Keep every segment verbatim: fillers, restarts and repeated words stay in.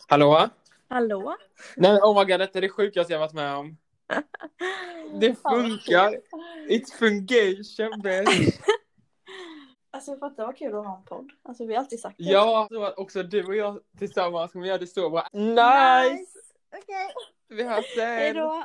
Hallå? Hallå? Nej, oh my god, detta är det sjukaste jag varit med om. Det funkar. It's fungation, bitch. Alltså jag fattar vad kul att ha en podd. Alltså vi har alltid sagt det. Ja, så att också du och jag tillsammans kommer göra det så bra. Nice! Nice. Okej. Vi hörs sen. Hej då.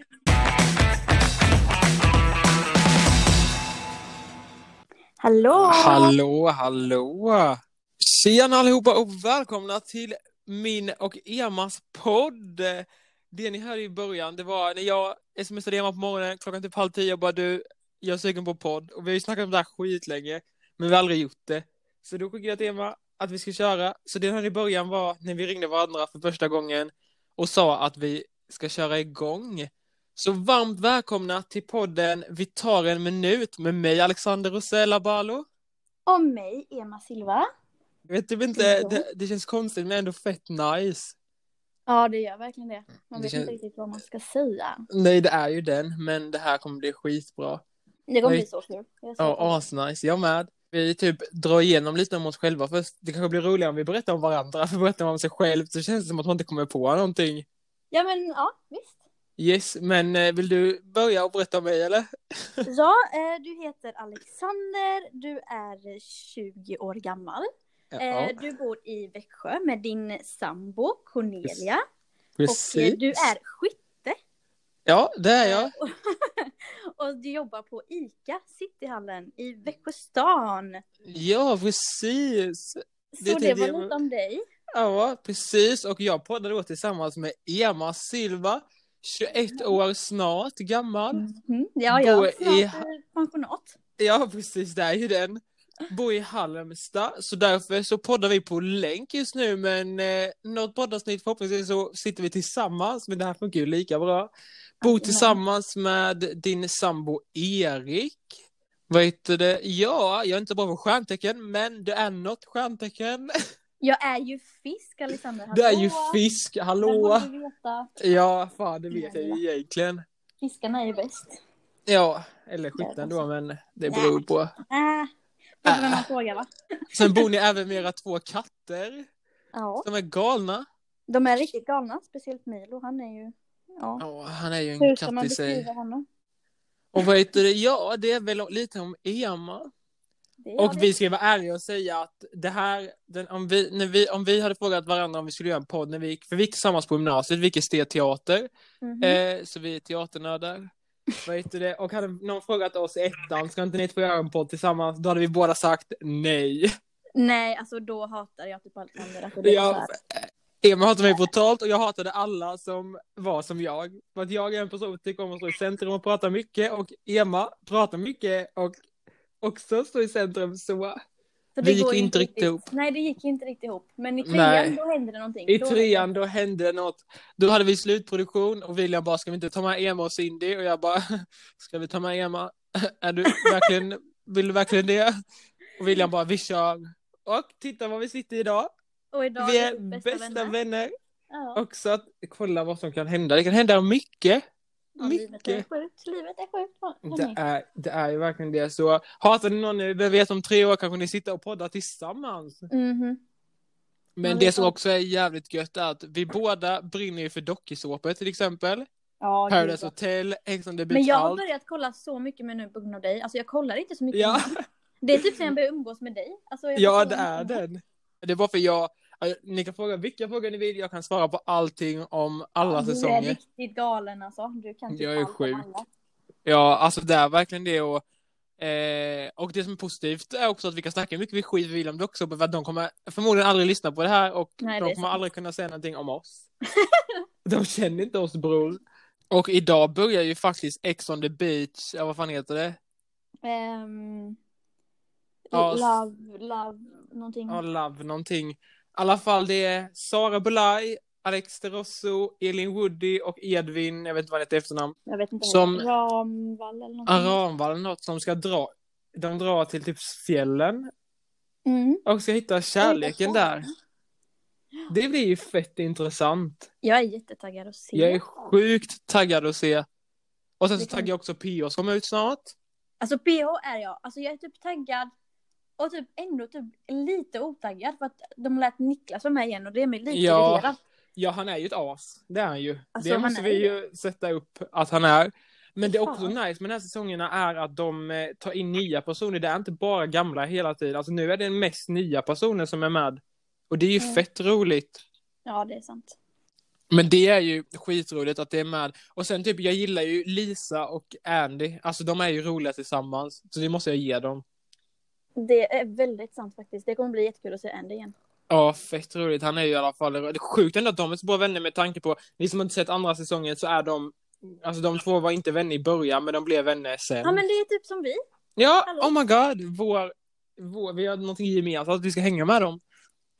Hallå? Hallå, hallå. Tjena allihopa och välkomna till min och Emas podd. Det ni hörde i början, det var när jag smsade Ema på morgonen klockan typ halv tio och bara du, jag är sugen på podd. Och vi har ju snackat om det här skitlänge, men vi har aldrig gjort det. Så då skickade jag till Ema att vi ska köra. Så det här i början var när vi ringde varandra för första gången och sa att vi ska köra igång. Så varmt välkomna till podden Vi tar en minut med mig Alexander Rosella Balo. Och mig, Ema Silva. Jag vet typ inte, det, det känns konstigt men ändå fett nice. Ja, det gör verkligen det. Man Det vet känns- inte riktigt vad man ska säga. Nej, det är ju den, men det här kommer bli skitbra. Det kommer Nej. bli så kul. Jag är så Ja, taggad. asnice, jag med. Vi typ drar igenom lite om oss själva först. Det kanske blir roligare om vi berättar om varandra. För berättar man om sig själv så känns det som att man inte kommer på någonting. Ja, men ja, visst. Yes, men eh, vill du börja och berätta om mig eller? Ja, eh, du heter Alexander. Du är tjugo år gammal. Ja, Eh, du bor i Växjö med din sambo Cornelia. Och precis. eh, du är skytte. Ja, det är jag. Eh, och, och du jobbar på ICA Cityhallen i Växjö stan. Ja, precis. Det Så tänkte det var jag- lite om dig. Ja, precis. Och jag poddade då tillsammans med Ema Silva, tjugoett år snart gammal. Mhm. Ja, jag Bor är i- snart i pensionat. Ja, precis, det är ju den. Bor i Halmstad, så därför så poddar vi på länk just nu, men eh, något poddavsnitt förhoppningsvis så sitter vi tillsammans, men det här funkar ju lika bra. Bor Jajamän. tillsammans med din sambo Erik. Vad heter det? Ja, jag är inte bra på stjärntecken, men det är något stjärntecken. Jag är ju fisk, Alexander. Det är ju Hallå? fisk, Det hallå. borde du veta. Ja, fan det vet jag ju egentligen. Fiskarna är ju bäst. Ja, eller skytten då, men det beror på. Äh, det är man frågar, va? Sen bor ni även med era två katter Ja, som är galna. de är riktigt galna. Speciellt Milo, han är ju... Ja, Ja, han är ju en hur ska katt man i sig. beskriva honom? Och vad heter det? Ja, det är väl lite om Ema. Det är Och det. vi ska vara ärliga och säga att det här, den, om, vi, när vi, om vi hade frågat varandra om vi skulle göra en podd när vi gick, för vi gick tillsammans på gymnasiet, vi gick estetteater, Mhm. eh, så vi är teaternördar. Vad heter det? Och hade någon frågat oss i ettan, ska inte ni få göra en podd tillsammans? Då hade vi båda sagt nej. Nej, alltså då hatar jag typ Alexander. Alltså, det var så Jag, här. Emma hatade mig brutalt och jag hatade alla som var som jag. För att jag är en person som tycker om att stå i centrum och prata mycket, och Emma pratar mycket och också stå i centrum, så Så vi gick går inte riktigt ihop. Nej, det gick inte riktigt ihop. Men i Nej. trean, då hände det någonting. I Då- trean då hände det något. Då hade vi slutproduktion och William bara, ska vi inte ta med Emma och Cindy? Och jag bara, ska vi ta med Emma? Är du verkligen, vill du verkligen det? Och William bara, vi kör. Och titta vad vi sitter idag. Och idag Vi är är vi bästa, bästa, vänner. vänner. Ja. Och så att kolla vad som kan hända. Det kan hända mycket. Ja, livet är Mycket. sjukt. Livet är sjukt. Det är, det är ju verkligen det. Så hatar ni någon ni vet om tre år kanske ni sitter och poddar tillsammans. Mhm. Men Man det vet som vad- också är jävligt gött är att vi båda brinner ju för dokusåpor till exempel. Ja, gud, Paradise ja. Hotel, Ex on the Beach, Men jag har allt. börjat kolla så mycket med nu på grund av dig. Alltså jag kollar inte så mycket. Ja, nu. Det är typ som jag börjar umgås med dig. Alltså, jag ja förstår det är inte. den. Det är bara för jag, ni kan fråga vilka frågor ni vill, jag kan svara på allting om alla Du är säsonger. riktigt galen alltså. Du kan typ Jag är allt om sjuk. alla. Ja, alltså det är verkligen det. Och, eh, och det som är positivt är också att vi kan snacka mycket vi skit William också, för att de kommer förmodligen aldrig lyssna på det här och Nej, det de är kommer sant. aldrig kunna säga någonting om oss. De känner inte oss, bror. Och idag börjar ju faktiskt Ex on the Beach, ja vad fan heter det? Ehm, Ja, love, love, någonting. Ja, Love någonting. I alla fall det är Sara Bulaj, Alex de Rosso, Elin Woody och Edvin, jag vet inte vad det heter efternamn. Jag vet inte. Som- Ramvall eller någonting. Aranvall eller något som ska dra. De drar till typ fjällen Mm. och ska hitta kärleken där. Det blir ju fett intressant. Jag är jättetaggad att se. Jag är sjukt taggad att se. Och sen så Det kan- taggar jag också P O som kommer ut snart. Alltså P H är jag. Alltså jag är typ taggad. Och typ ändå typ lite otaggad. För att de lät Niklas vara med igen. Och det är mig lite Ja. irriterad. Ja, han är ju ett as. Det är han ju. Alltså, det han måste är vi ju ju sätta upp att han är. Men det är också Fan. nice med de här säsongerna är att de eh, tar in nya personer. Det är inte bara gamla hela tiden. Alltså nu är det mest nya personer som är med. Och det är ju Mm. fett roligt. Ja, det är sant. Men det är ju skitroligt att det är med. Och sen typ, jag gillar ju Lisa och Andy. Alltså de är ju roliga tillsammans. Så det måste jag ge dem. Det är väldigt sant faktiskt. Det kommer bli jättekul att se Andy igen. Ja, fett roligt. Han är ju i alla fall... Det är sjukt ändå att de är så bra vänner med tanke på... Ni som inte sett andra säsongen så är de... Alltså de två var inte vänner i början, men de blev vänner sen. Ja, men det är typ som vi. Ja, Hallå. oh my god. Vår, vår, vi har någonting gemensamt att vi ska hänga med dem.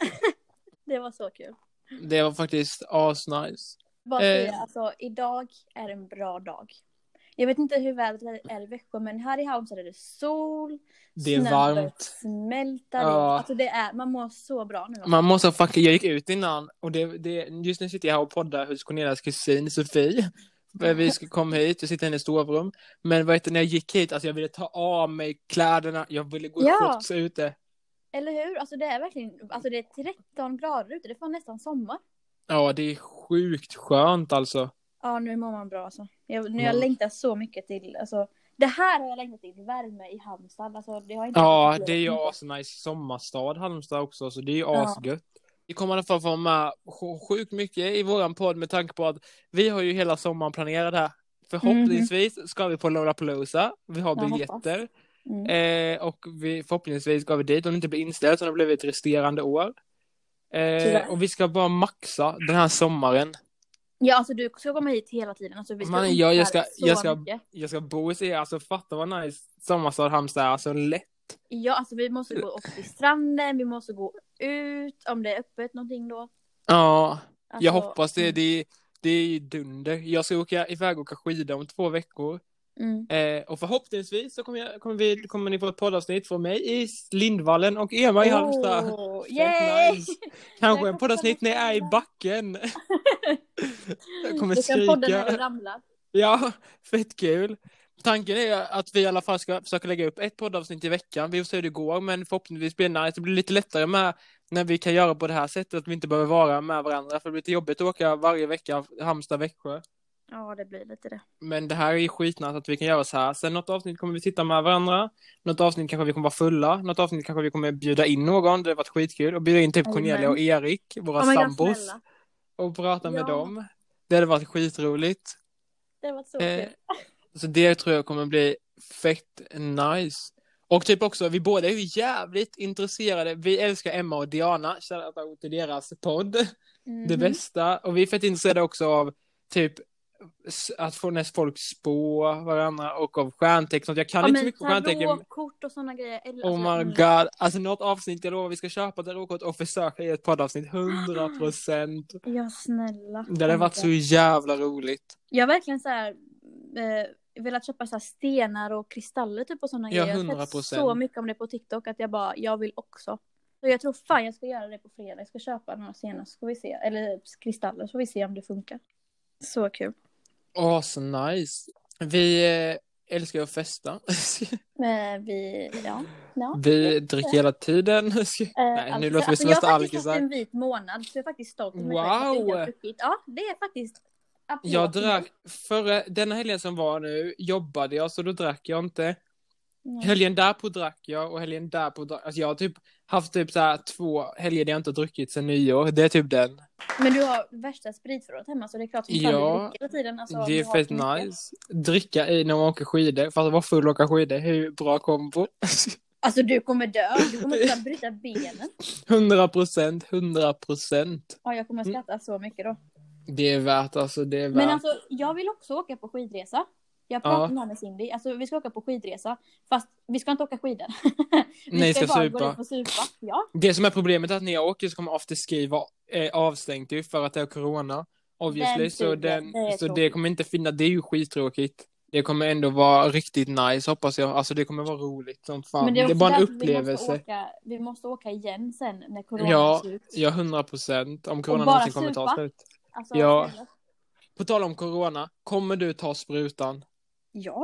Det var så kul. Det var faktiskt asnice. Bara säga, Eh. alltså, idag är en bra dag. Jag vet inte hur vädret är i Växjö, men här i Halmstad är det sol. Det är snön varmt. Smälter. Ja. Alltså det är, man mår så bra nu. Man måste fucking... Jag gick ut innan och det, det, just nu sitter jag här och poddar hos Cornelias kusin Sofie. Vi ska komma hit och sitta i ett sovrum. Men vad heter, när jag gick hit, alltså jag ville ta av mig kläderna. Jag ville gå i Ja. shorts ute. Eller hur? Alltså det är verkligen, alltså det är tretton grader ute. Det får nästan sommar. Ja, det är sjukt skönt alltså. Ja, nu mår man bra alltså. Jag, nu jag Mm. längtar så mycket till, alltså det här har jag längtat till, värme i Halmstad. Alltså, det har inte Ja, det är ju asnice sommarstad Halmstad också, så det är ju Ja. asgött. Vi kommer i alla fall få med sjukt mycket i våran podd med tanke på att vi har ju hela sommaren planerat här. Förhoppningsvis ska vi på Lollapalooza. Vi har Jag biljetter. Mm. Eh, och vi, förhoppningsvis ska vi dit om det inte blir inställt så det blir ett resterande år. Eh, Tyvärr. och vi ska bara maxa den här sommaren. Ja, alltså du ska komma hit hela tiden. Alltså, vi ska Man, umgås jag, jag, här ska, så jag, ska, mycket. jag ska bo hos er, alltså fatta vad nice sommarstad Halmstad är, alltså lätt. Ja, alltså vi måste gå upp till stranden, vi måste gå ut om det är öppet någonting då. Ja, Alltså, jag hoppas det. mm. Det, det är ju dunder. Jag ska åka iväg och åka skidor om två veckor. Mm. Eh, och förhoppningsvis så kommer, jag, kommer, vi, kommer ni få ett poddavsnitt från mig i Lindvallen och Ema i Halmstad. Oh, Fett yay! nice. Kanske Jag en poddavsnitt när jag är i backen. Jag kommer Du kan podda när du skrika. ramlar. Ja, fett kul. Tanken är att vi i alla fall ska försöka lägga upp ett poddavsnitt i veckan. Vi får se hur det går, men förhoppningsvis blir det nice. Det blir lite lättare med när vi kan göra på det här sättet, att vi inte behöver vara med varandra. För det blir lite jobbigt att åka varje vecka Halmstad-Växjö. Ja, det blir lite det. Men det här är ju skitnära att vi kan göra så här. Sen något avsnitt kommer vi sitta med varandra. Något avsnitt kanske vi kommer vara fulla. Något avsnitt kanske vi kommer bjuda in någon. Det har varit skitkul. Och bjuda in typ Amen. Cornelia och Erik, våra Oh my God, sambos. snälla. Och prata Ja. med dem. Det hade varit skitroligt. Det var så Eh, kul. så det tror jag kommer bli fett nice. Och typ också, vi båda är ju jävligt intresserade. Vi älskar Emma och Diana. Shoutout till deras podd. Mhm. Det bästa. Och vi är fett intresserade också av typ s- att få näst folk spå varandra och av stjärntecken. Jag kan Ja, inte så men mycket om stjärntecken. tarotkort och sådana grejer. Eller, Oh alltså, my jag- god. Alltså något avsnitt, jag lovar vi ska köpa tarotkort och försöka i ett poddavsnitt. hundra procent. Ja, snälla. Det hade varit så jävla roligt. Jag har verkligen så här eh, velat köpa så här stenar och kristaller typ och sådana Ja, grejer. Jag har hundra sett procent. så mycket om det på TikTok att jag bara, jag vill också. Så jag tror fan jag ska göra det på fredag. Jag ska köpa några stenar så får vi se. Eller kristaller så får vi se om det funkar. Så kul. Åh, så nice. Vi eh, älskar ju att festa. Men vi, ja. ja. Vi dricker hela tiden. Eh, Nej, nu alltså, låter vi alltså, som jag värsta har faktiskt haft alkisar. en vit månad så jag är faktiskt stolt över mig själv att jag inte har Wow! druckit. Ja, det är faktiskt applåd Jag för mig. drack, förra, denna helgen som var nu jobbade jag så då drack jag inte. Ja. Helgen därpå drack jag och helgen därpå drack, alltså jag har typ haft typ så här två helger där jag inte har druckit sen nyår. Det är typ den. Men du har värsta spritförrådet hemma så det är klart som Ja, fan du dricker hela tiden. Alltså, Det du är har fett så mycket. nice. Dricka i när man åker skidor. Fast att vara full och åka skidor. Hur bra kombo. Alltså du kommer dö, du kommer kunna bryta benen. hundra procent, hundra procent. Ja, jag kommer skratta så mycket då. Det är värt alltså, det är värt. Men alltså, jag vill också åka på skidresa. Jag Ja. pratade med med Cindy. Alltså, vi ska åka på skidresa. Fast vi ska inte åka skidor. vi Nej, ska bara supa. gå dit och supa. Ja. Det som är problemet är att när jag åker så kommer afterski vara eh, avstängt ju för att det är corona. Obviously, Den så, tiden, den, det är så det tråkigt. kommer inte finnas, det är ju skittråkigt. Det kommer ändå vara riktigt nice, hoppas jag. Alltså det kommer vara roligt som fan. Men Det är, också bara en därför upplevelse. Vi måste, åka, vi måste åka igen sen när corona Ja, är slut. ja, hundra procent. Om corona Och bara någonsin kommer ta supa. slut. Alltså, Ja. snälla. På tal om corona, kommer du ta sprutan? Ja.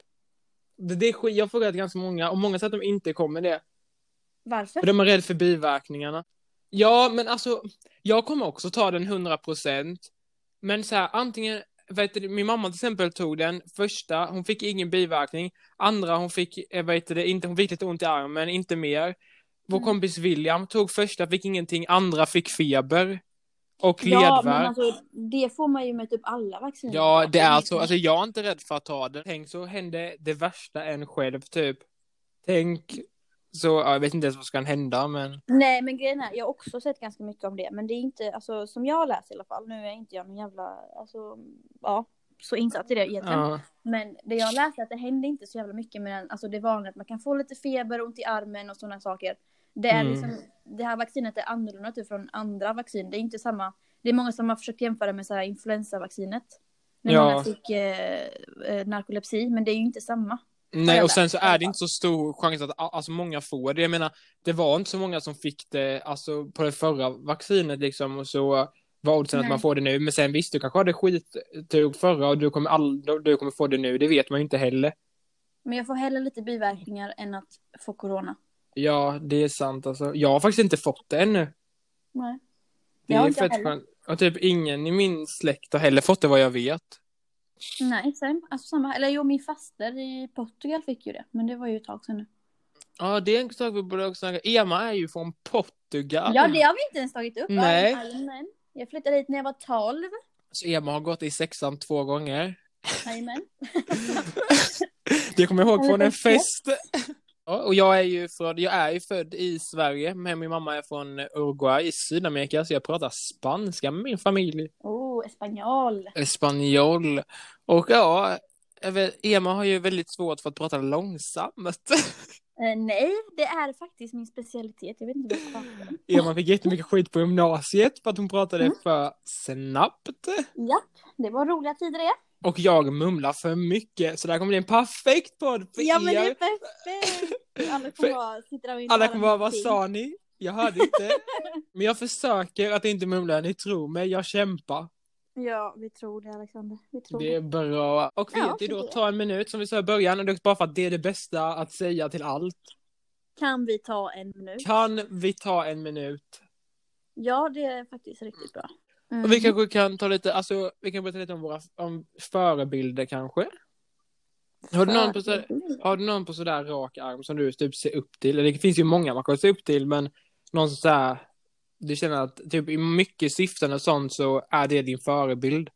Det, det är skit, jag har frågat ganska många, och många säger att de inte kommer det. Varför? För de är rädda för biverkningarna. Ja, men alltså, jag kommer också ta den hundra procent. Men så här, antingen, vet du, min mamma till exempel tog den första, hon fick ingen biverkning. Andra, hon fick, jag vet det, inte, hon fick lite ont i armen, inte mer. Vår Mm. kompis William tog första, fick ingenting. Andra fick feber och Ja, men ledvärk. alltså det får man ju med typ alla vacciner. Ja, det är alltså, alltså jag är inte rädd för att ta den. Tänk så hände det värsta än själv, typ. Tänk så, ja, jag vet inte ens vad som kan hända, men... Nej, men grejen är, jag har också sett ganska mycket om det. Men det är inte, alltså som jag har läst i alla fall. Nu är inte jag någon jävla, alltså, ja, så insatt i det egentligen. Ja. Men det jag har läst är att det händer inte så jävla mycket med den. Alltså det är vanligt att man kan få lite feber, ont i armen och sådana saker. Det är Mm. liksom, det här vaccinet är annorlunda typ från andra vaccin. Det är inte samma, det är många som har försökt jämföra med så här influensavaccinet. När Ja. många fick eh, eh, narkolepsi, men det är ju inte samma. Nej, och sen så är det inte så stor chans att alltså, många får det. Jag menar, det var inte så många som fick det alltså, på det förra vaccinet liksom, och så var oddsen att man får det nu. Men sen visst, du kanske hade skittur förra och du kommer, all, du kommer få det nu. Det vet man ju inte heller. Men jag får hellre lite biverkningar än att få corona. Ja, det är sant alltså. Jag har faktiskt inte fått det ännu. Nej. Det Jag har är inte fett heller. skönt. Och typ ingen i min släkt har heller fått det vad jag vet. Nej, sen, alltså samma. Eller jo, min faster i Portugal fick ju det. Men det var ju ett tag sedan nu. Ja, det är en sak vi borde också snacka. Emma är ju från Portugal. Ja, det har vi inte ens tagit upp. Nej. Amen. Jag flyttade hit när jag var tolv. Så Emma har gått i sexan två gånger. Amen. Det kommer jag ihåg från en fest. Ja, och jag är ju från, jag är ju född i Sverige, men min mamma är från Uruguay i Sydamerika, så jag pratar spanska med min familj. Oh, espanjol. Espanjol. Och ja, jag vet, Emma har ju väldigt svårt för att prata långsamt. Eh, nej, det är faktiskt min specialitet. Jag vet inte vad jag pratar om. Emma fick jättemycket skit på gymnasiet för att hon pratade Mm. för snabbt. Japp, det var roliga tider det. Och jag mumlar för mycket, så det här kommer bli en perfekt podd för Ja, men det er. är perfekt. Alla kommer vara, sitter där och inte Alla höra kommer vara, vad någonting. sa ni? Jag hörde inte. Men jag försöker att inte mumla, ni tror mig, jag kämpar. Ja, vi tror det, Alexander. Vi tror Det är bra. Och vet Ja, du då, det. ta en minut som vi sa i början, och det är bara för att det är det bästa att säga till allt. Kan vi ta en minut? Kan vi ta en minut? Ja, det är faktiskt riktigt bra. Mm. Och vi kanske kan ta lite, alltså, vi kan berätta lite om våra om förebilder kanske. Har du någon på så, har du någon på sådär rak arm som du typ ser upp till? Eller det finns ju många man kan se upp till, men någon så där, du känner att typ i mycket syften och sånt så är det din förebild.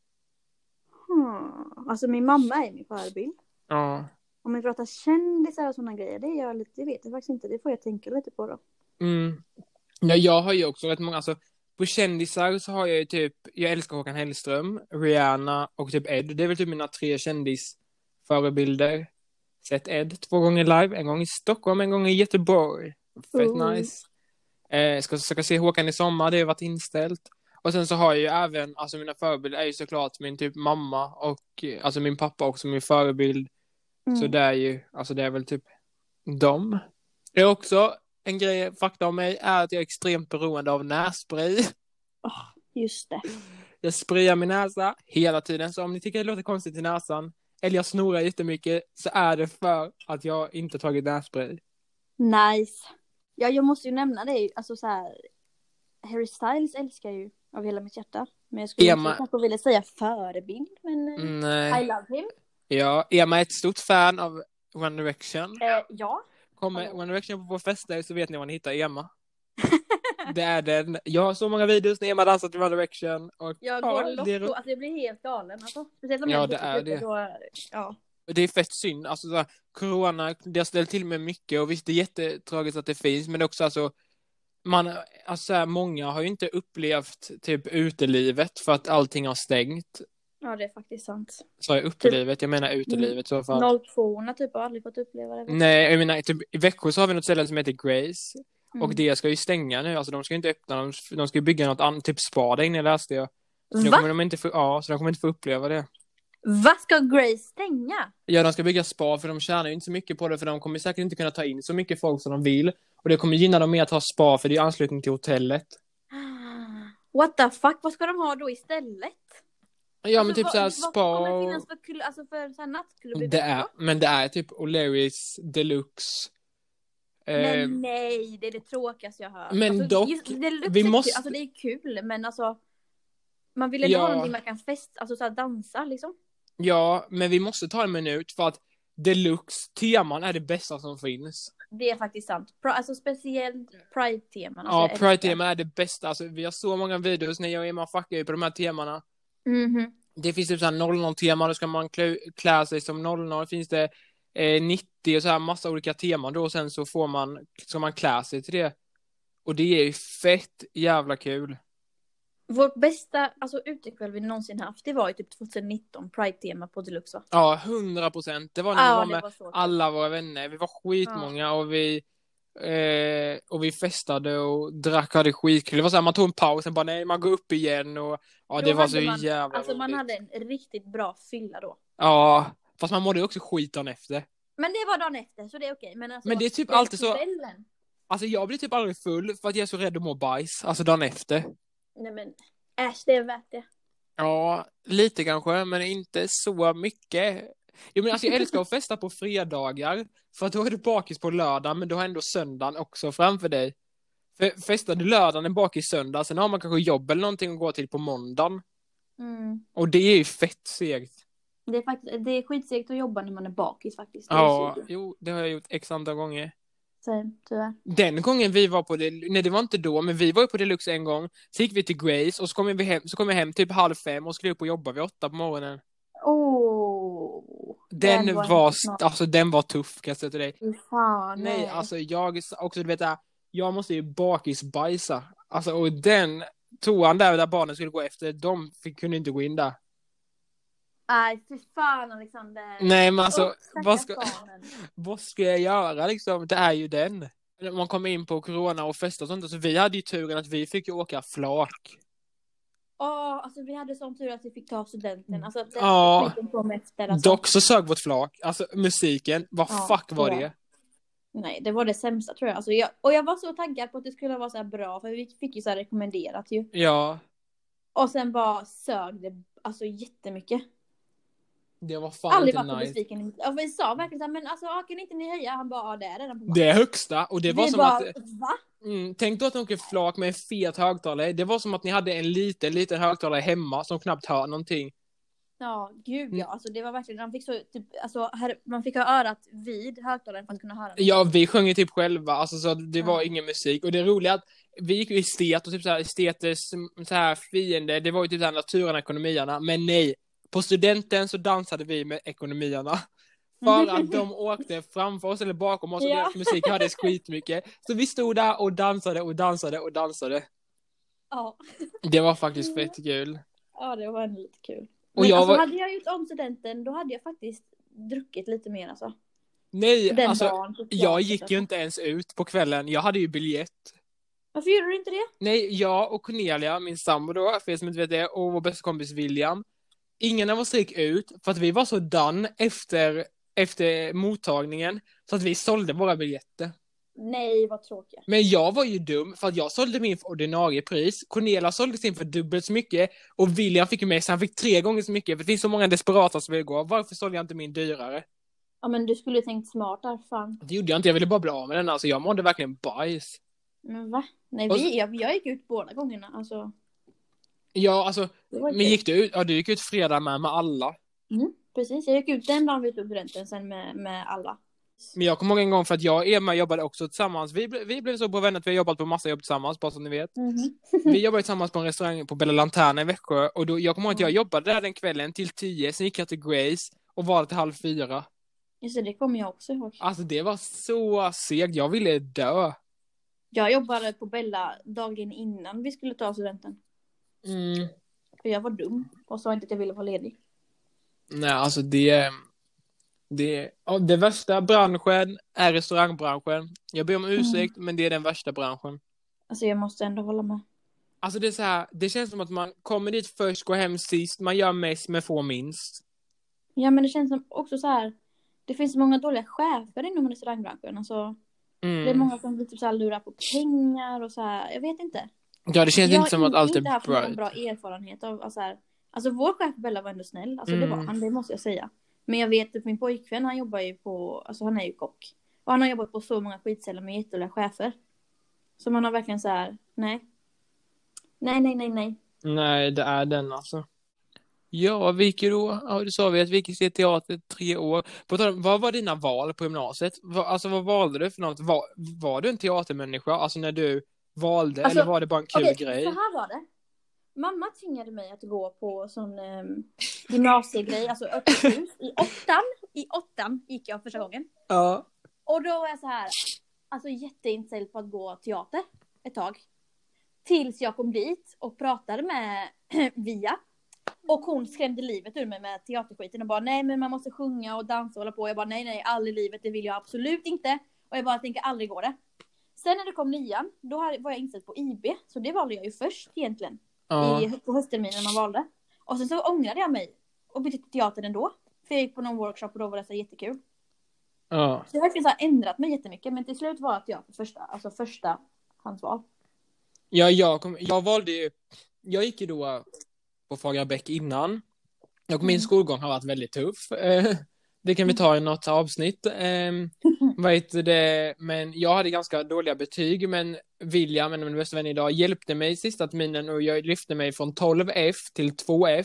Hmm. Alltså min mamma är min förebild. Ja. Om vi pratar kändisar och sådana grejer, det, är jag lite, det vet jag faktiskt inte. Det får jag tänka lite på då. Mm. Ja, jag har ju också rätt många, alltså på kändisar så har jag ju typ, jag älskar Håkan Hellström, Rihanna och typ Ed. Det är väl typ mina tre kändisförebilder. Sett Ed två gånger live, en gång i Stockholm, en gång i Göteborg. Fett Mm. nice. Eh, ska försöka se Håkan i sommar, det har varit inställt. Och sen så har jag ju även, alltså mina förebilder är ju såklart min typ mamma och alltså min pappa också min förebild. Mm. Så det är ju, alltså det är väl typ dem. Det är också en grej, fakta om mig är att jag är extremt beroende av nässpray. Oh, just det. Jag sprayar min näsa hela tiden, så om ni tycker det låter konstigt i näsan eller jag snorar jättemycket så är det för att jag inte tagit nässpray. Nice. Ja, jag måste ju nämna det. Alltså så här, Harry Styles älskar ju av hela mitt hjärta. Men jag skulle Emma- inte kanske vilja säga förebild, men eh, Nej. I love him. Ja, Emma är ett stort fan av One Direction. Eh, ja. Kommer One Direction på vår fester så vet ni var ni hittar Emma. Det är den. Jag har så många videos när Emma dansar till One Direction. Och, Jag ja, går lock det, på, alltså jag blir helt galen. Alltså. Speciellt om Ja, jag det är det. Då, ja. det är fett synd. Alltså, så här, corona, det har ställt till med mycket. Och visst, det är jättetragiskt att det finns. Men det är också alltså, man, alltså, så här, många har ju inte upplevt typ utelivet för att allting har stängt. Ja, det är faktiskt sant. Så är utelivet, jag menar utelivet i så fall. noll två typ har aldrig fått uppleva det. Nej, jag menar, typ, i Växjö så har vi något ställe som heter Grace. Mm. Och det ska ju stänga nu, alltså de ska inte öppna, de, de ska ju bygga något annat, typ spa där inne läste jag. Så nu Va? kommer de inte få, ja, så de kommer inte få uppleva det. Vad ska Grace stänga? Ja, de ska bygga spa för de tjänar ju inte så mycket på det, för de kommer säkert inte kunna ta in så mycket folk som de vill. Och det kommer gynna dem mer att ha spa, för det är anslutning till hotellet. What the fuck? Vad ska de ha då istället? Ja, Alltså, men typ vad- så här vad spa kommer det och... finnas för, kul- alltså för så här nattklubb i Det är, Växjö? men det är typ O'Learys Deluxe Men nej, det är det tråkigaste jag hört. Men alltså, dock, just, det luktar vi kul. måste... Alltså det är kul, men alltså man vill ändå Ja. ha någonting man kan festa, alltså så här dansa liksom. Ja, men vi måste ta en minut för att Deluxe teman är det bästa som finns. Det är faktiskt sant. Pri- alltså speciellt Pride-teman. Alltså, Ja, jag älskar. Pride-tema är det bästa. Alltså, vi har så många videos när jag och Emma fuckar ju på de här temana. Mhm. Det finns typ såhär noll noll-tema, då ska man klä, klä sig som noll noll. Finns det eh, nittio och så här massa olika teman då, och sen så får man, ska man klä sig till det. Och det är ju fett jävla kul. Vårt bästa alltså, utekväll vi någonsin haft, det var ju typ tjugonitton Pride-tema på Deluxe, va? Ja, hundra procent. Det var när Ja, vi var det med var så kul. alla våra vänner. Vi var skitmånga och vi eh, och vi festade och drack, hade skitkul. Det var så här, man tog en paus och bara nej, man går upp igen och ja, Då det var så hade man, jävla alltså roligt. man hade en riktigt bra fylla då. Ja, fast man mådde ju också skit dagen efter. Men det var dagen efter, så det är okej. Men, alltså, Men det är typ den alltid så- kvällen- Alltså jag blir typ aldrig full för att jag är så rädd att må bajs. Alltså dagen efter. Nej men, äsch, det är värt det. Ja, lite kanske, men inte så mycket. Jo, men alltså jag älskar att festa på fredagar. För att då är du bakis på lördag, men då har ändå söndagen också framför dig. För festar du lördagen är bakis söndag, sen har man kanske jobb eller någonting att gå till på måndagen. Mm. Och det är ju fett segt. Det är faktiskt, det är skitsegt att jobba när man är bakis faktiskt. Det är Ja, så- jo, det har jag gjort x antal gånger. så, tyvärr. Den gången vi var på det, nej det var inte då, men vi var ju på Deluxe en gång. Så gick vi till Grace och så kom vi hem, så kom vi hem typ halv fem och skulle upp och jobba vid åtta på morgonen. Åh. Den, var var, inte smart. alltså den var tuff, kan jag säga till dig. Fy fan, Nej, nej. alltså jag också, du vet där, jag måste ju bakisbajsa. Alltså, och den toan där, där barnen skulle gå efter, de fick, kunde inte gå in där. Nej, fy fan Alexander. Nej, men alltså, Åh, vad ska, stackars barnen. vad ska jag göra liksom? Det är ju den. Man kom in på corona och fest och sånt, så vi hade ju turen att vi fick ju åka flak. Åh, alltså vi hade sån tur att vi fick ta studenten. Alltså att den Ja. skiten kom efter. Alltså. Dock så sög vårt flak. Alltså musiken, vad Ja, fuck var ja. det? Nej, det var det sämsta tror jag. Alltså, jag. Och jag var så taggad på att det skulle vara så här bra. För vi fick ju så här rekommenderat ju. Ja, Och sen bara sög det alltså jättemycket. det var fan Aldrig inte varit så nice. besviken. i mitt- Och vi sa verkligen så här, men alltså kan inte ni höja? Han bara, ja det är redan på gång. Det är högsta, och det var Vi som bara, att... va? Mm, tänk då att ni åker flak med en fet högtalare. Det var som att ni hade en liten, liten högtalare hemma som knappt hör någonting. Ja, gud Mm. ja. Alltså det var verkligen, man fick så typ, alltså här, man fick ha örat vid högtalaren för att kunna höra. Ja, vi sjöng ju typ själva, alltså så att det Ja. var ingen musik. Och det roliga är att vi gick ju i estet och typ så här estetes så här fiende, det var ju typ så här naturen, ekonomierna. Men nej, på studenten så dansade vi med ekonomierna. För att de åkte framför oss eller bakom oss och Ja. deras musik hördes skitmycket. Så vi stod där och dansade och dansade och dansade. Ja. Det var faktiskt fett kul. Ja, det var ändå lite kul. Och Men jag alltså, var... hade jag gjort om studenten, då hade jag faktiskt druckit lite mer alltså. Nej, Den alltså dagen på jag teatern, gick alltså. ju inte ens ut på kvällen. Jag hade ju biljett. Varför gjorde du inte det? Nej, jag och Cornelia, min sambo då, för er som inte vet det, och vår bästa kompis William. Ingen av oss gick ut för att vi var så done efter, efter mottagningen så att vi sålde våra biljetter. Nej, vad tråkigt. Men jag var ju dum för att jag sålde min för ordinarie pris. Cornelia sålde sin för dubbelt så mycket och William fick ju med så han fick tre gånger så mycket för det finns så många desperata som vill gå. Varför sålde jag inte min dyrare? Ja, men du skulle tänkt smart där, fan. Det gjorde jag inte, jag ville bara bli av med den. Alltså jag mådde verkligen bajs. Men va? Nej, Och- vi, jag, jag gick ut båda gångerna, alltså. Ja, alltså, Det var men kul. gick du ut? Ja, du gick ut fredag med, med alla. Mm, precis, jag gick ut den dagen vi tog studenten, sen med, med alla. Men jag kommer ihåg en gång för att jag och Emma jobbade också tillsammans. Vi, ble, vi blev så bra vänner att vi har jobbat på massa jobb tillsammans, bara som ni vet. Mhm. Vi jobbade tillsammans på en restaurang på Bella Lanterna i Växjö. Och då, jag kommer ihåg att jag jobbade där den kvällen till tio, sen gick jag till Grace och var där till halv fyra. Just det, det kommer jag också ihåg. Alltså det var så segt, jag ville dö. Jag jobbade på Bella dagen innan vi skulle ta studenten. Mm. För jag var dum och sa inte att jag ville vara ledig. Nej, alltså det... Det, ja, det värsta branschen är restaurangbranschen. Jag ber om ursäkt, men det är den värsta branschen. Alltså jag måste ändå hålla med. Alltså det är så här, det känns som att man kommer dit först, går hem sist, man gör mest men får minst. Ja, men det känns som också så här. Det finns så många dåliga chefer inom restaurangbranschen. Alltså, Mm. det är många som typ så här lurar på pengar och så här. Jag vet inte. Ja, det känns jag inte som att allt inte är haft någon bright. bra erfarenhet av alltså, här, alltså vår chef Bella var ändå snäll. Alltså det Mm. var han, det måste jag säga. Men jag vet att min pojkvän, han jobbar ju på, alltså han är ju kock. Och han har jobbat på så många skitställen med jättedåliga chefer. Så man har verkligen så här, nej. Nej, nej, nej, nej. Nej, det är den alltså. Ja, vi gick ju då, ja, det sa vi att vi gick i teater tre år. På tal om, vad var dina val på gymnasiet? Vad, alltså vad valde du för något? Var, var du en teatermänniska? Alltså när du valde, Alltså, eller var det bara en kul okej, grej? så här var det. Mamma tvingade mig att gå på sån eh, gymnasiegrej, alltså öppet hus. I åttan, i åttan gick jag första gången. Ja. Och då var jag så här, alltså jätteinställd på att gå teater ett tag. Tills jag kom dit och pratade med Via. Och hon skrämde livet ur mig med teaterskiten och bara nej men man måste sjunga och dansa och hålla på. Jag bara nej nej aldrig i livet, det vill jag absolut inte. Och jag bara tänker aldrig gå det. Sen när det kom nian, då var jag inställd på I B. Så det valde jag ju först egentligen. Ja. I, på höstterminen man valde. Och sen så ångrade jag mig och bytte till teatern ändå. För jag gick på någon workshop och då var det så jättekul. Ja. Så jag har verkligen så här ändrat mig jättemycket. Men till slut var det teater första, alltså första hans val. Ja, jag, kom, jag valde ju, jag gick ju då på Fagerbäck innan. Och min skolgång har varit väldigt tuff. Eh, det kan vi ta i något avsnitt. Eh, vad heter det? Men jag hade ganska dåliga betyg. Men William, en av mina bästa vänner idag, hjälpte mig i sista terminen och jag lyfte mig från tolv F till två F.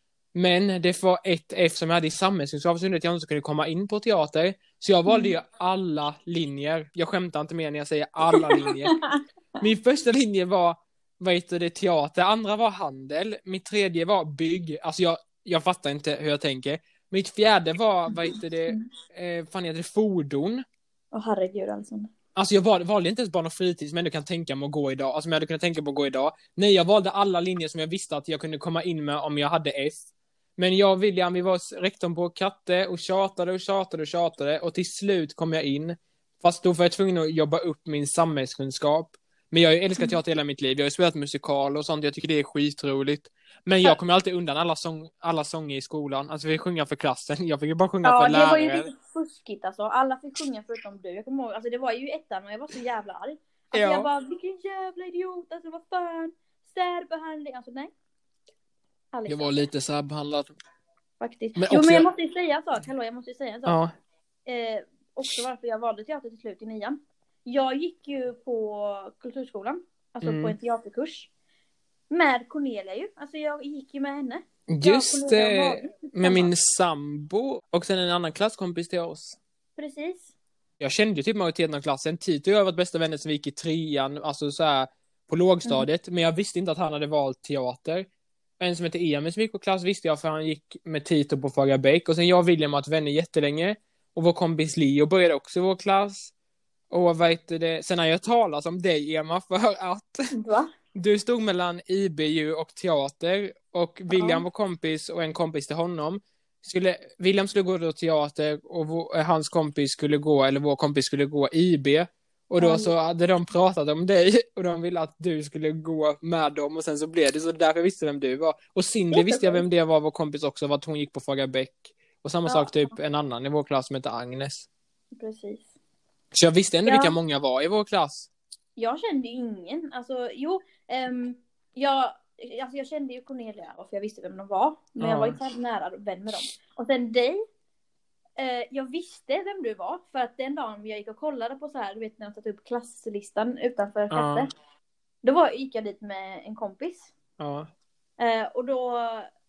Men det var ett F som jag hade i samhällskunskap, så att jag inte kunde komma in på teater. Så jag valde ju alla linjer. Jag skämtar inte mer när jag säger alla linjer. Min första linje var, vad heter det, teater. Andra var handel. Mitt tredje var bygg. Alltså jag, jag fattar inte hur jag tänker. Mitt fjärde var, vad heter det, eh, fan heter det, fordon. Åh herregud alltså. Alltså jag valde, valde inte ens barn och fritid som jag ändå kan tänka mig att gå idag. Alltså som jag hade kunnat tänka på att gå idag. Nej, jag valde alla linjer som jag visste att jag kunde komma in med om jag hade F. Men jag och William, vi var rektorn på Katte och tjatade och tjatade och tjatade. Och till slut kom jag in. Fast då var jag tvungen att jobba upp min samhällskunskap. Men jag har ju älskat teater hela mitt liv. Jag har ju spelat musikal och sånt. Jag tycker det är skitroligt. Men jag kommer alltid undan alla, sång, alla sånger i skolan. Alltså vi sjunger för klassen. Jag fick ju bara sjunga ja, för lärare. Ja, det var ju lite fuskigt alltså. Alla fick sjunga förutom du. Jag kommer ihåg, alltså det var ju ettan och jag var så jävla arg. Alltså Ja. jag bara, vilken jävla idiot. Alltså vad fan. Särbehandling. Alltså nej. Jag var lite särbehandlad. Faktiskt. Men jo också- men jag måste ju säga en sak. Hallå, jag måste ju säga en sak. Ja. Eh, också varför jag valde teater till slut i nian. Jag gick ju på kulturskolan. Alltså Mm. på en teaterkurs. Med Cornelia ju. Alltså jag gick ju med henne. Just Ja, Cornelia och det. Malin. Med min sambo. Och sen en annan klasskompis till oss. Precis. Jag kände ju typ majoriteten av klassen. Tito och jag har varit bästa vänner som vi gick i trean. Alltså så här på lågstadiet. Men jag visste inte att han hade valt teater. En som heter Emil som gick på klass visste jag för han gick med Tito på Fagerbäck. Och sen jag och William har varit vänner jättelänge. Och vår kompis Leo började också i vår klass. Och vad heter det? Sen har jag talat om dig, Emma, för att Va? du stod mellan I B U och teater. Och William Ja. var kompis och en kompis till honom. Skulle, William skulle gå då teater och vår, hans kompis skulle gå, eller vår kompis skulle gå I B. Och då Ja. så hade de pratat om dig och de ville att du skulle gå med dem och sen så blev det så därför visste vem du var. Och Cindy visste jag vem det var, vår kompis också, för att hon gick på Fagerbäck. Och samma Ja. sak typ en annan i vår klass som heter Agnes. Precis. Så jag visste ändå Ja. vilka många var i vår klass. Jag kände ju ingen. Alltså jo. Um, jag, alltså, jag kände ju Cornelia för jag visste vem de var. Men Ja. jag var inte så här nära vän med dem. Och sen dig. Eh, jag visste vem du var. För att den dagen jag gick och kollade på så här. Du vet när de satt upp klasslistan utanför Ja. Katte. Då var, gick jag dit med en kompis. Ja. Eh, och då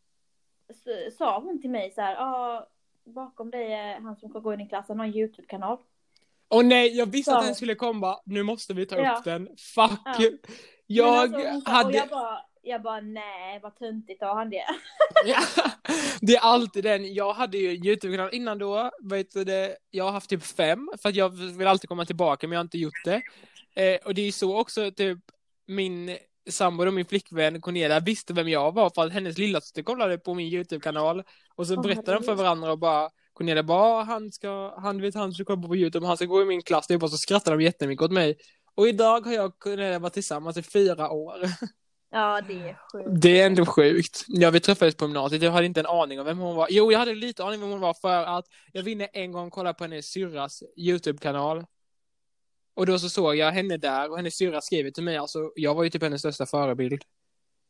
s- sa hon till mig så här. Ah, bakom dig är han som ska gå in i klassen. Har en YouTube-kanal. Åh nej, jag visste Så. att den skulle komma. Nu måste vi ta Ja. upp den. Fuck. Ja. Jag Men alltså, hon sa- hade... Och jag bara, jag bara nej vad töntigt har han det. Ja, det är alltid den. Jag hade ju en YouTube-kanal innan då. Vet du det? Jag har haft typ fem. För att jag vill alltid komma tillbaka, men jag har inte gjort det. Eh, och det är så också typ min sambo och min flickvän Cornelia visste vem jag var. För att hennes lillasyster kollade på min YouTube-kanal. Och så Åh, berättade de för herregud. varandra och bara... Cornelia bara, han ska... Han vet han ska komma på YouTube. Han ska gå i min klass. Typ, och så skrattade de jättemycket åt mig. Och idag har jag och Cornelia varit tillsammans i fyra år. Ja det är sjukt. Det är ändå sjukt. Jag vi träffades på gymnasiet. Jag hade inte en aning om vem hon var. Jo, jag hade lite aning om vem hon var för att jag ville en gång kolla på hennes syrras YouTube-kanal. Och då så såg jag henne där och hennes syrra skrev till mig. Alltså, jag var ju typ hennes största förebild.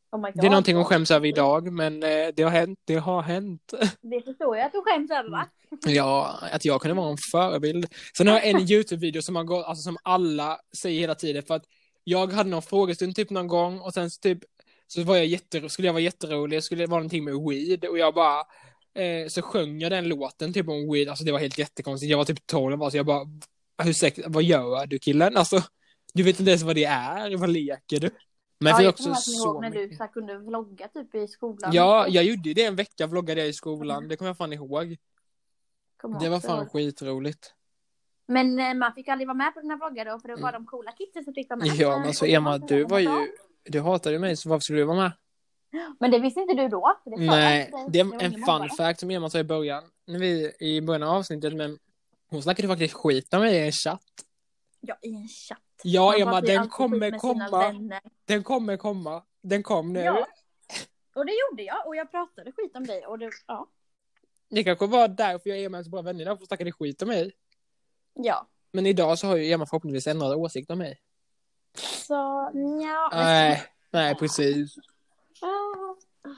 Oh my God. Det är någonting hon skäms över idag, men eh, det har hänt, det har hänt. Det förstår jag att du skäms över, va? Ja, att jag kunde vara en förebild. Sen har jag en YouTube-video som har gått, alltså som alla säger hela tiden, för att jag hade någon frågestund typ någon gång och sen typ så var jag jätte, skulle jag vara jätterolig, skulle det vara någonting med weed och jag bara eh, så sjöng jag den låten typ om weed, alltså det var helt jättekonstigt. Jag var typ tolv, alltså jag bara hur säkert, vad gör du killen? Alltså du vet inte ens vad det är, vad leker du? Men ja, för jag också kommer så ihåg när mycket. du så här, kunde vlogga typ i skolan. Ja, jag gjorde det en vecka, vloggade jag i skolan. Det kommer jag fan ihåg. Kommer Det var också fan ihåg. skitroligt. Men eh, man fick aldrig vara med på den här vloggen då, för det var de coola kidsen som fick vara med. Ja, men alltså Och det Emma, inte du så var ju bra. du hatade ju mig, så varför skulle du vara med? Men det visste inte du då. För det sa Nej, jag inte. det Jag var är en ingen fun mobbare. fact som Emma sa i början. När vi i början av avsnittet, men hon snackade faktiskt skit om mig i en chatt. Ja, i en chatt. Ja, Man Emma, pratar ju den alltid kommer skit med sina komma. vänner. Den kommer komma. Den kom nu. Ja. Och det gjorde jag. Och jag pratade skit om dig. Och det, ja. Det kanske var därför jag och Emma är så bra vänner idag, för att snackade skit om mig. Ja. Men idag så har ju Emma förhoppningsvis ändrat åsikt om mig. Så, ja. Nej, nej, precis. Ah.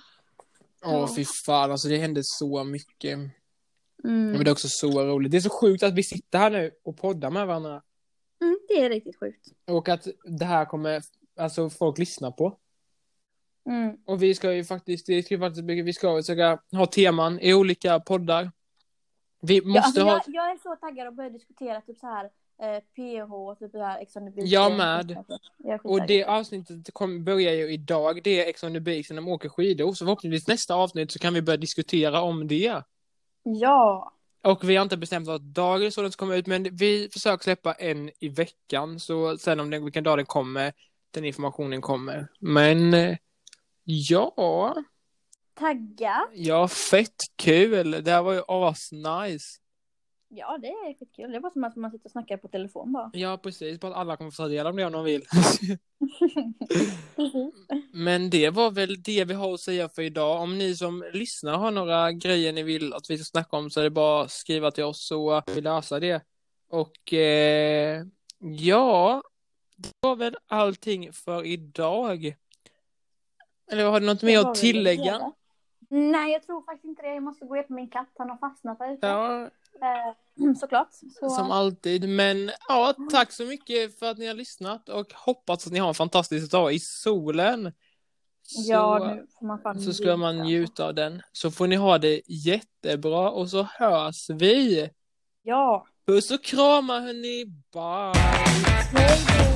Åh, fy fan, alltså det hände så mycket. Mm. Men det är också så roligt. Det är så sjukt att vi sitter här nu och poddar med varandra. Mm, det är riktigt sjukt. Och att det här kommer alltså folk lyssna på. Mm. Och vi ska ju faktiskt, det ska ju faktiskt vi ska försöka ha teman i olika poddar. Vi måste Ja, alltså ha... jag, jag är så taggad att börja diskutera typ så här eh, P H, typ det här Ex on the Beach. Jag med. Jag är Och det skittaggad. avsnittet kom, börjar ju idag. Det är Ex on the Beach när de åker skidor. Så förhoppningsvis nästa avsnitt så kan vi börja diskutera om det. Ja. Och vi har inte bestämt vad dagen så den ska komma ut, men vi försöker släppa en i veckan. Så sen om den, vilken dag den kommer, den informationen kommer. Men eh, ja, Tagga. ja, fett kul. Det här var ju as nice. Ja, det är skitkul. Det var som att man sitter och snackar på telefon bara. Ja, precis. Bara att alla kommer få ta del av det om de vill. Precis. Men det var väl det vi har att säga för idag. Om ni som lyssnar har några grejer ni vill att vi ska snacka om, så är det bara att skriva till oss så vi löser det. Och eh, ja, det var väl allting för idag. Eller har du något mer att tillägga? Nej, jag tror faktiskt inte det. Jag måste gå ner på min katt. Han har fastnat där ute. Ja, Eh, såklart. Så... som alltid. Men ja, tack så mycket för att ni har lyssnat och hoppas att ni har en fantastisk dag i solen. Så, ja, nu får man fan så ska man njuta av den. Så får ni ha det jättebra och så hörs vi. Ja. Puss och kramar hörni. Bye. Hej då.